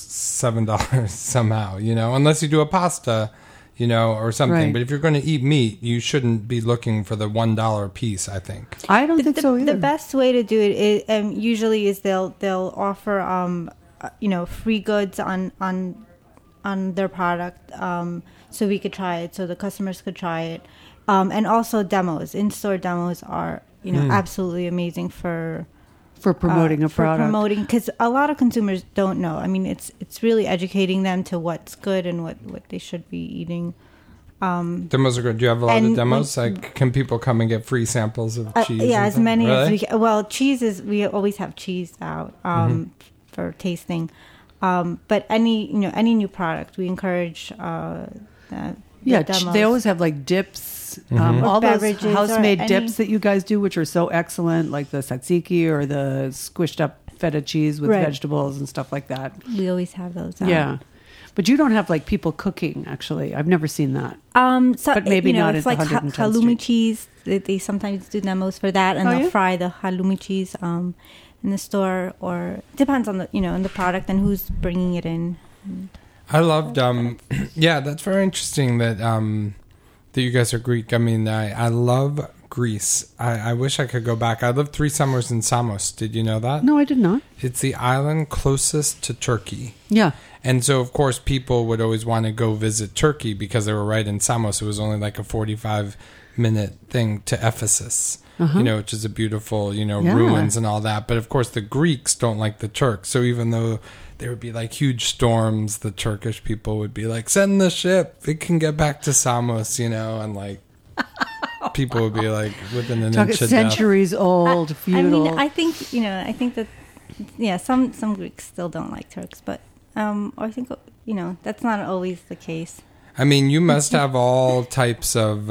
$7 somehow, you know, unless you do a pasta, you know, or something. Right. But if you're going to eat meat, you shouldn't be looking for the $1 piece, I think. I don't think so either. The best way to do it is, usually is they'll offer free goods on their product, so we could try it, so the customers could try it, and also demos. In-store demos are absolutely amazing for promoting a product. Because a lot of consumers don't know. I mean, it's really educating them to what's good and what they should be eating. Demos are good. Do you have a lot of demos? Like, can people come and get free samples of cheese? Yeah, as many really? as we can. Well, we always have cheese out for tasting. But any new product, we encourage demos. They always have like dips. All those beverages house-made or dips that you guys do, which are so excellent, like the tzatziki or the squished up feta cheese with vegetables and stuff like that. We always have those out. Yeah. But you don't have like people cooking, actually. I've never seen that. But maybe not it's at like 110th halloumi Street. cheese. They sometimes do demos for that, and they'll fry the halloumi cheese in the store, or depends on the product and who's bringing it in. I loved, that's very interesting that you guys are Greek. I mean, I love Greece. I wish I could go back. I lived 3 summers in Samos. Did you know that? No, I did not. It's the island closest to Turkey. Yeah. And so, of course, people would always want to go visit Turkey because they were right in Samos. It was only like a 45-minute thing to Ephesus, which is a beautiful, ruins and all that. But, of course, the Greeks don't like the Turks. So even though there would be like huge storms, the Turkish people would be like, send the ship. It can get back to Samos, and like people would be like within an inch of centuries old, feudal. I mean, I think that some Greeks still don't like Turks, but I think that's not always the case. I mean, you must have all types of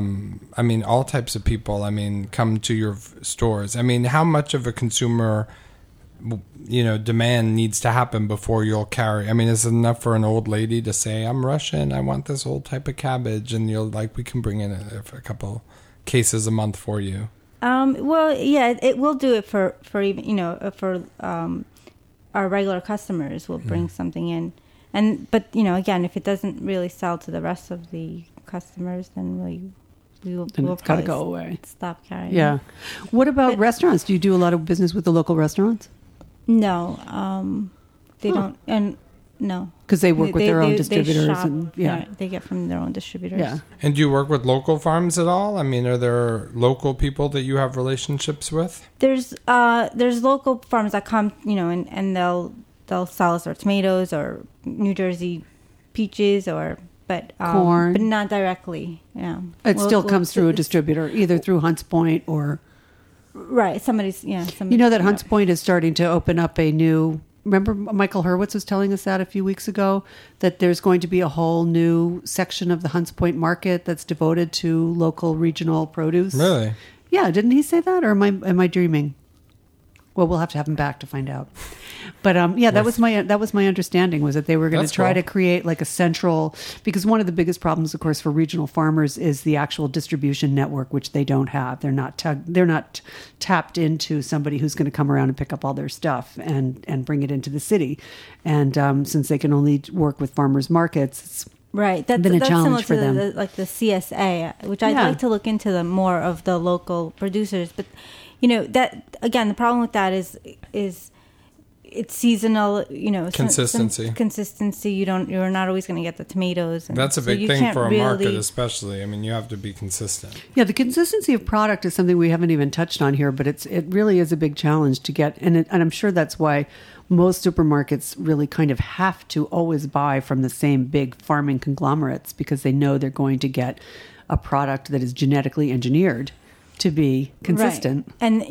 people, come to your stores. I mean, how much of a consumer demand needs to happen before you'll carry? I mean, is it enough for an old lady to say, I'm Russian, I want this old type of cabbage, and we can bring in a couple cases a month for you? Well, yeah, it will do it for even, for our regular customers. We'll bring something in. But again, if it doesn't really sell to the rest of the customers, then we'll it's got to go away. Stop carrying. Yeah. What about restaurants? Do you do a lot of business with the local restaurants? No, they don't, and no, because they work with their own distributors, they shop, and they get from their own distributors. Yeah. And do you work with local farms at all? I mean, are there local people that you have relationships with? There's local farms that come, and they'll sell us our tomatoes or New Jersey peaches but corn, but not directly. Yeah, it still comes through a distributor, either through Hunts Point or. Right, somebody's that Hunts Point is starting to open up a new. Remember, Michael Hurwitz was telling us that a few weeks ago, that there's going to be a whole new section of the Hunts Point market that's devoted to local regional produce. Really? Yeah, didn't he say that, or am I dreaming? Well, we'll have to have him back to find out. But that was my understanding, was that they were going to try to create like a central, because one of the biggest problems, of course, for regional farmers is the actual distribution network, which they don't have. They're not tapped into somebody who's going to come around and pick up all their stuff and bring it into the city. And since they can only work with farmers markets, it's right. been a challenge for them. Like the CSA, which I'd like to look into more of the local producers, but. That again, the problem with that is it's seasonal. Consistency. Consistency. You're not always going to get the tomatoes. That's a big thing for a market, especially. I mean, you have to be consistent. Yeah, the consistency of product is something we haven't even touched on here, but it really is a big challenge to get, and I'm sure that's why most supermarkets really kind of have to always buy from the same big farming conglomerates, because they know they're going to get a product that is genetically engineered to be consistent. Right.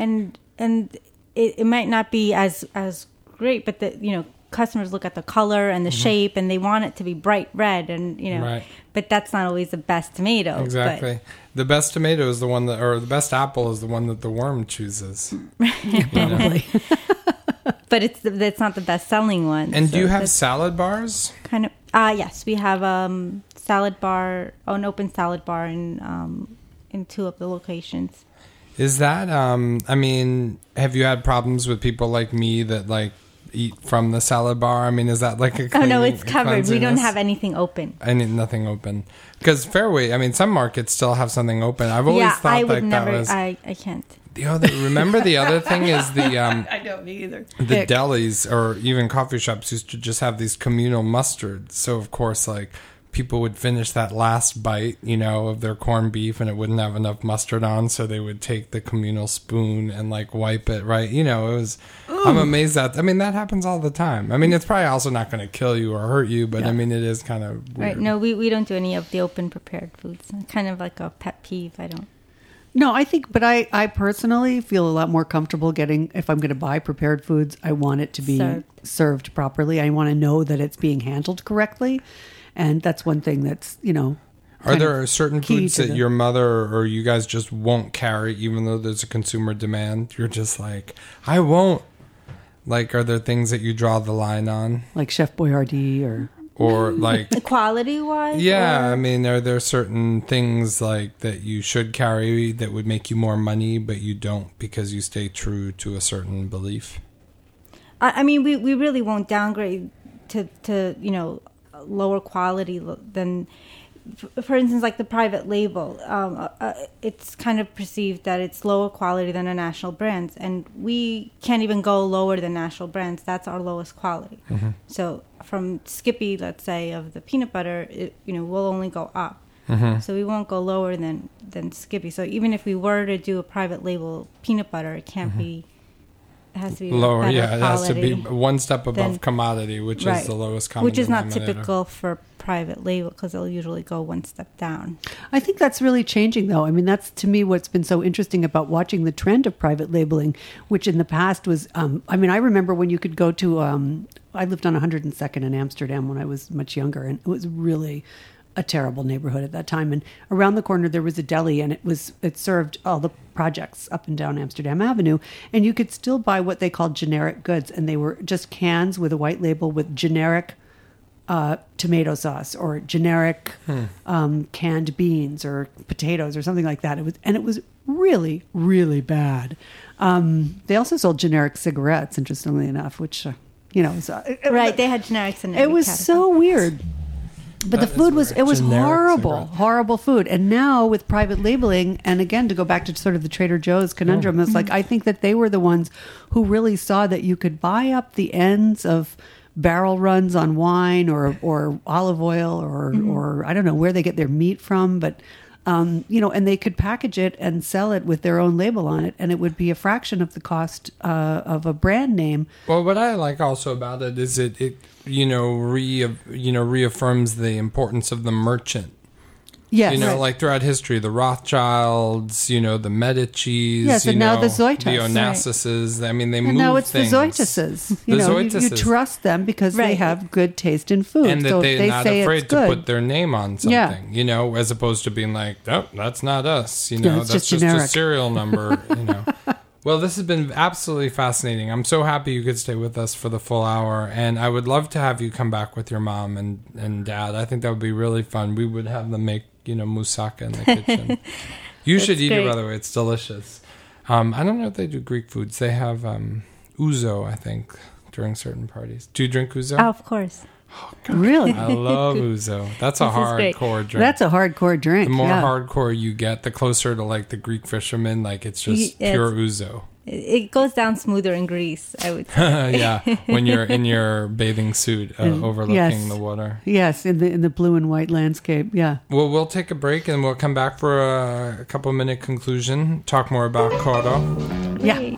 And it might not be as great, but customers look at the color and the shape and they want it to be bright red, and right. But that's not always the best tomato. Exactly. But the best tomato is the one that, or the best apple is the one that the worm chooses. Probably. But it's not the best selling one. And do you have salad bars? Kind of. Yes, we have salad bar, an open salad bar in 2 of the locations. Is that, I mean, have you had problems with people like me that like eat from the salad bar? I mean, is that like a no, it's covered. We don't have anything open. Nothing open. Because Fairway, I mean, some markets still have something open. I've always thought I would that never, was... I can't. Remember the other thing is the... I don't, me either. The delis or even coffee shops used to just have these communal mustards. So, of course, like... people would finish that last bite, of their corned beef, and it wouldn't have enough mustard on, so they would take the communal spoon and like wipe it, right? It was. Ooh. I'm amazed that. I mean, that happens all the time. I mean, it's probably also not going to kill you or hurt you, but I mean, it is kind of weird. Right? No, we don't do any of the open prepared foods. Kind of like a pet peeve. I don't. No, I think, but I personally feel a lot more comfortable getting, if I'm going to buy prepared foods, I want it to be served properly. I want to know that it's being handled correctly. And that's one thing that's, Are there certain foods that your mother or you guys just won't carry, even though there's a consumer demand? You're just like, I won't. Like, are there things that you draw the line on? Like Chef Boyardee or like... Quality-wise? Yeah, I mean, are there certain things like that you should carry that would make you more money, but you don't because you stay true to a certain belief? I mean, we really won't downgrade to lower quality than, for instance, like the private label. It's kind of perceived that it's lower quality than the national brands, and we can't even go lower than national brands. That's our lowest quality. Mm-hmm. So from Skippy, let's say, of the peanut butter, we'll only go up. Mm-hmm. So we won't go lower than Skippy. So even if we were to do a private label peanut butter, it can't be. It has to be lower, yeah. It has to be one step above commodity, which is the lowest common denominator. Which is not denominator. typical for private label, because they'll usually go one step down. I think that's really changing, though. I mean, that's, to me, what's been so interesting about watching the trend of private labeling, which in the past was, I remember when you could go to, I lived on 102nd in Amsterdam when I was much younger, and it was really a terrible neighborhood at that time. And around the corner there was a deli, and it served all the projects up and down Amsterdam Avenue, and you could still buy what they called generic goods, and they were just cans with a white label with generic tomato sauce or generic canned beans or potatoes or something like that. It was really, really bad. They also sold generic cigarettes, interestingly enough, which right, they had generics in it was category. So weird. But the food was horrible food. And now with private labeling, and again, to go back to sort of the Trader Joe's conundrum, it's like, I think that they were the ones who really saw that you could buy up the ends of barrel runs on wine or olive oil or I don't know where they get their meat from, but and they could package it and sell it with their own label on it, and it would be a fraction of the cost of a brand name. Well, what I like also about it is it reaffirms the importance of the merchant. Yes. Like throughout history, the Rothschilds, the Medicis, yes, and now the Zoitis, the Onassis. Right. I mean, they move and now it's things. the Zoitises. You trust them because they have good taste in food. And that so they're not afraid to put their name on something, yeah. As opposed to being like, oh, that's not us, it's that's just a serial number, Well, this has been absolutely fascinating. I'm so happy you could stay with us for the full hour, and I would love to have you come back with your mom and dad. I think that would be really fun. We would have them make, moussaka in the kitchen. You should eat it, by the way. It's delicious. I don't know if they do Greek foods. They have ouzo, I think, during certain parties. Do you drink ouzo? Oh, of course. Really? I love ouzo. That's a hardcore drink. That's a hardcore drink. The more yeah. hardcore you get, the closer to like the Greek fishermen. Like it's just pure ouzo. It goes down smoother in Greece, I would say. Yeah, when you're in your bathing suit overlooking yes. the water. Yes, in the blue and white landscape. Yeah. Well, we'll take a break and we'll come back for a couple minute conclusion. Talk more about Koro. Yeah.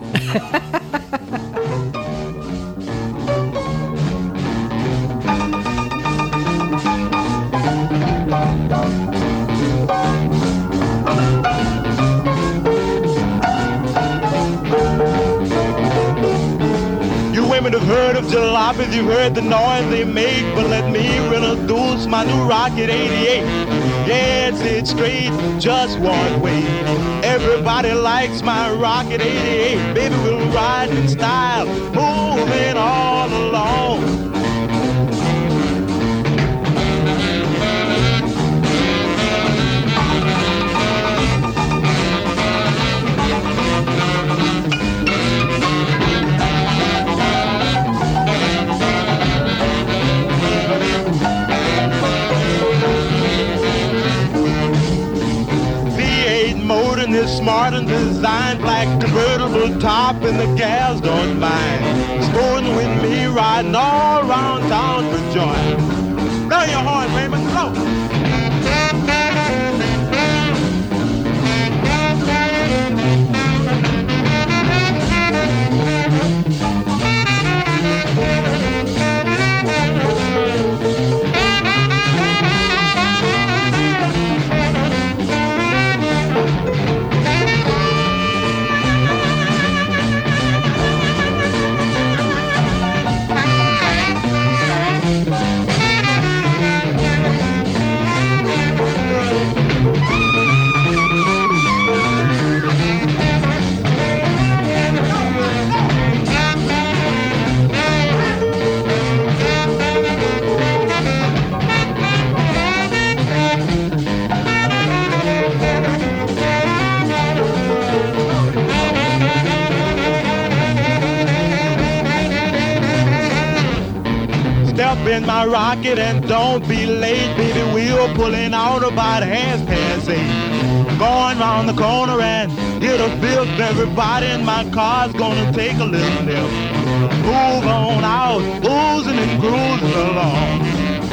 Women have heard of jalopies, you've heard the noise they make, but let me introduce my new Rocket 88. Yeah, it's straight, just one way. Everybody likes my Rocket 88. Baby, we'll ride in style, moving all along. Is smart and designed, black convertible top, and the gals don't mind. Sporting with me, riding all around town for joy. Blow your horn, Raymond, blow. In my rocket and don't be late, baby. We're pulling out about 8:30. Going round the corner and hit a fifth. Everybody in my car's gonna take a little nip. Move on out, oozing and cruising along.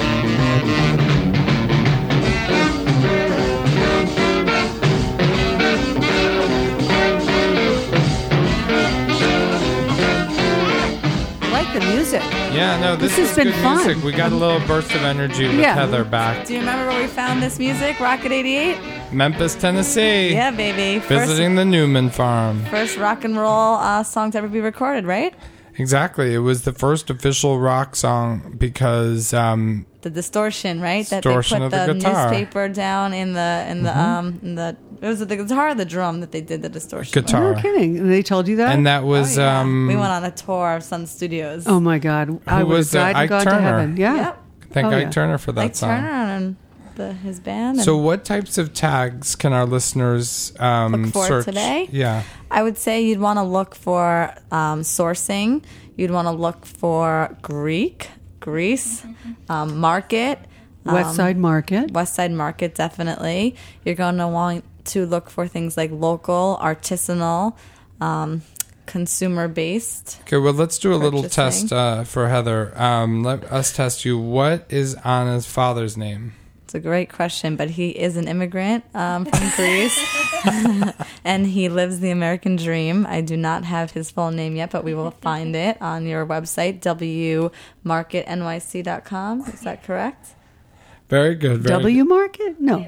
The music. Yeah, no, this has is been good fun. music. We got a little burst of energy with Yeah. Heather back. Do you remember where we found this music? Rocket 88? Memphis, Tennessee. Yeah, baby. Visiting the Newman farm. First rock and roll song to ever be recorded, right? Exactly. It was the first official rock song because The distortion, right? Distortion that they of put the the guitar. newspaper down in the it was the guitar or the drum that they did the distortion with? guitar. No kidding. They told you that? And that was Oh, yeah. We went on a tour of Sun Studios. oh my God. I would have was that? died and Ike gone to Turner. heaven. Yeah. Yep. Thank Oh, Ike yeah. Turner for that Like song. Turner and his band. So and what types of tags can our listeners look for search? today? Yeah. I would say you'd want to look for sourcing. You'd want to look for Greece, market. West Side Market. West Side Market, definitely. You're going to want to look for things like local, artisanal, consumer-based. Okay, well, let's do a little Purchasing. test for Heather. Let us test you. What is Anna's father's name? It's a great question, but he is an immigrant from Greece, and he lives the American dream. I do not have his full name yet, but we will find it on your website, wmarketnyc.com. Is that correct? Very good. Very W Market? No.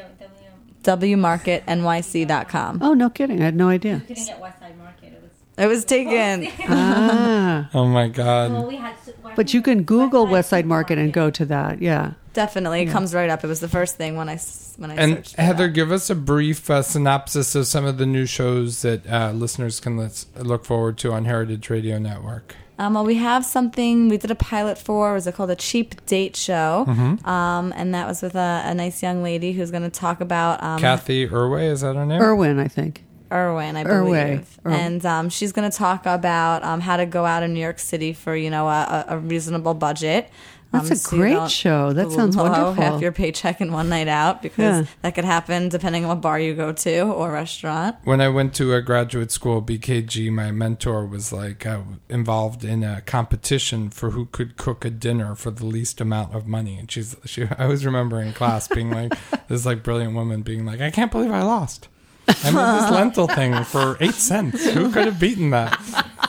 wmarketnyc.com. Oh, no kidding. I had no idea. Couldn't get West Side Market. It was taken. Ah. Oh, my God. Well, we had But you can Google West Side Market and go to that. Yeah. Definitely, it comes right up. It was the first thing when I And searched for Heather, that. give us a brief synopsis of some of the new shows that listeners can look forward to on Heritage Radio Network. Well, we have something we did a pilot for. Was it called a Cheap Date Show? Mm-hmm. And that was with a nice young lady who's going to talk about Kathy Irway, is that her name? Irwin, I think. Irwin, I believe. Irwin. And she's going to talk about how to go out in New York City for a reasonable budget. That's a great show. That sounds blow wonderful. half your paycheck in one night out, because that could happen depending on what bar you go to or restaurant. When I went to a graduate school, BKG, my mentor was involved in a competition for who could cook a dinner for the least amount of money. And I always remember in class being like, this brilliant woman being like, I can't believe I lost. I made this lentil thing for 8 cents. Who could have beaten that?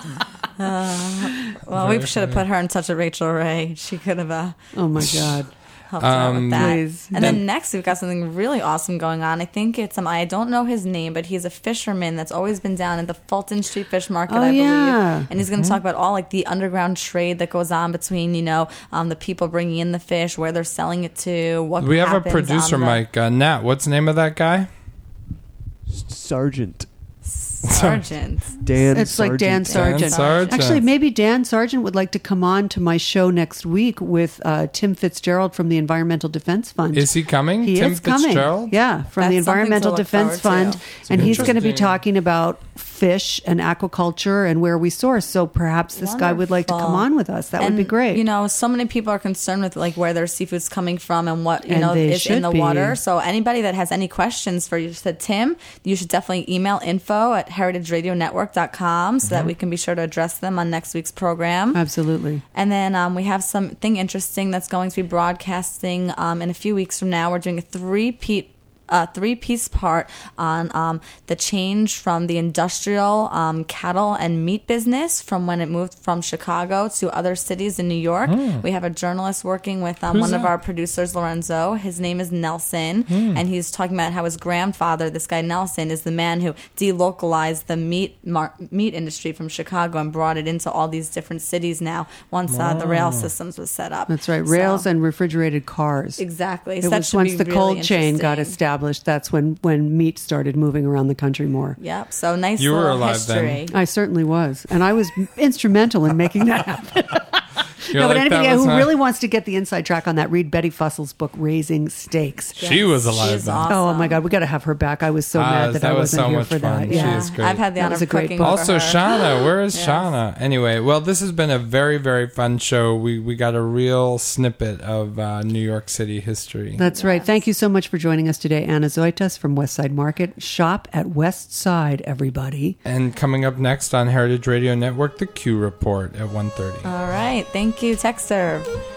Well, we should have put her in touch with Rachel Ray. She could have Oh my God. helped out with that. Please. And then next we've got something really awesome going on. I think it's I don't know his name, but he's a fisherman that's always been down at the Fulton Street Fish Market, I believe. yeah. And he's going to talk about all the underground trade that goes on between the people bringing in the fish, where they're selling it to, what We have a happens producer, on the- Mike. Nat, what's the name of that guy? Sergeant. Sergeant. Dan It's like Dan Sargent. Dan Sargent. Actually, maybe Dan Sargent would like to come on to my show next week with Tim Fitzgerald from the Environmental Defense Fund. Is he coming? He Tim is coming. Fitzgerald? Yeah, from the That's something Environmental to look Defense forward Fund. to. And he's going to be Interesting. talking about fish and aquaculture and where we source. So perhaps this guy would like to come Wonderful. on with us. That would be great. So many people are concerned with where their seafood's coming from and what And they is in should the be. water. So anybody that has any questions for you, said Tim, you should definitely email info@heritageradionetwork.com so that we can be sure to address them on next week's program. Absolutely. And then we have something interesting that's going to be broadcasting in a few weeks from now. We're doing a three-piece part on the change from the industrial cattle and meat business from when it moved from Chicago to other cities in New York. We have a journalist working with one of our producers, Lorenzo. His name is Nelson, and he's talking about how his grandfather, this guy Nelson, is the man who delocalized the meat industry from Chicago and brought it into all these different cities now once the rail systems was set up. That's right. So- Rails and refrigerated cars. Exactly. It So that was should once be the really cold chain got interesting. established. That's when meat started moving around the country more. Yep. So nice You were little alive history. then. I certainly was. And I was instrumental in making that happen. You're No, but like, anybody that was who not- really wants to get the inside track on that, read Betty Fussel's book, Raising Stakes. She was alive She's then. awesome. Oh my God, we got to have her back. I was so mad that I was wasn't so here much for fun. that. She Yeah. is great. I've had the That honor was of a great cooking book. for Also, her. Shauna. Where is Yes. Shauna? Anyway, well, this has been a very, very fun show. We got a real snippet of New York City history. That's right. Thank you so much for joining us today, Anna Zoitas from Westside Market. Shop at Westside, everybody. And coming up next on Heritage Radio Network, the Q Report at 1:30. All right. Thank you, TechServe.